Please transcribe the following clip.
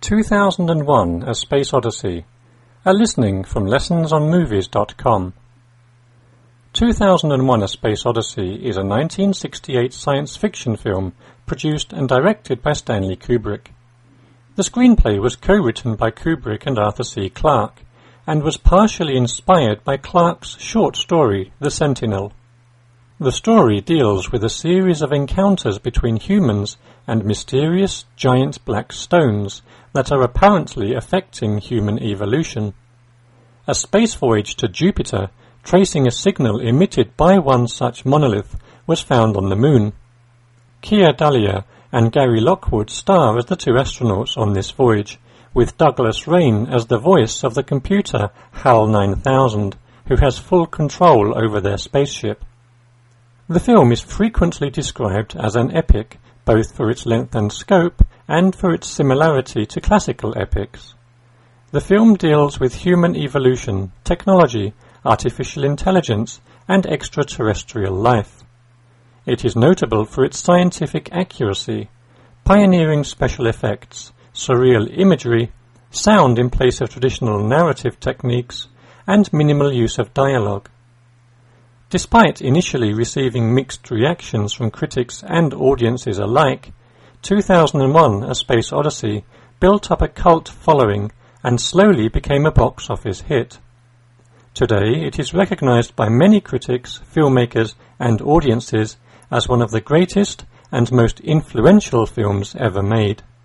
2001 A Space Odyssey, a listening from lessonsonmovies.com. 2001 A Space Odyssey is a 1968 science fiction film produced and directed by Stanley Kubrick. The screenplay was co-written by Kubrick and Arthur C. Clarke, and was partially inspired by Clarke's short story, The Sentinel. The story deals with a series of encounters between humans and mysterious giant black stones that are apparently affecting human evolution. A space voyage to Jupiter, tracing a signal emitted by one such monolith, was found on the Moon. Keir Dullea and Gary Lockwood star as the two astronauts on this voyage, with Douglas Rain as the voice of the computer HAL 9000, who has full control over their spaceship. The film is frequently described as an epic, both for its length and scope, and for its similarity to classical epics. The film deals with human evolution, technology, artificial intelligence, and extraterrestrial life. It is notable for its scientific accuracy, pioneering special effects, surreal imagery, sound in place of traditional narrative techniques, and minimal use of dialogue. Despite initially receiving mixed reactions from critics and audiences alike, 2001 A Space Odyssey built up a cult following and slowly became a box office hit. Today it is recognized by many critics, filmmakers, and audiences as one of the greatest and most influential films ever made.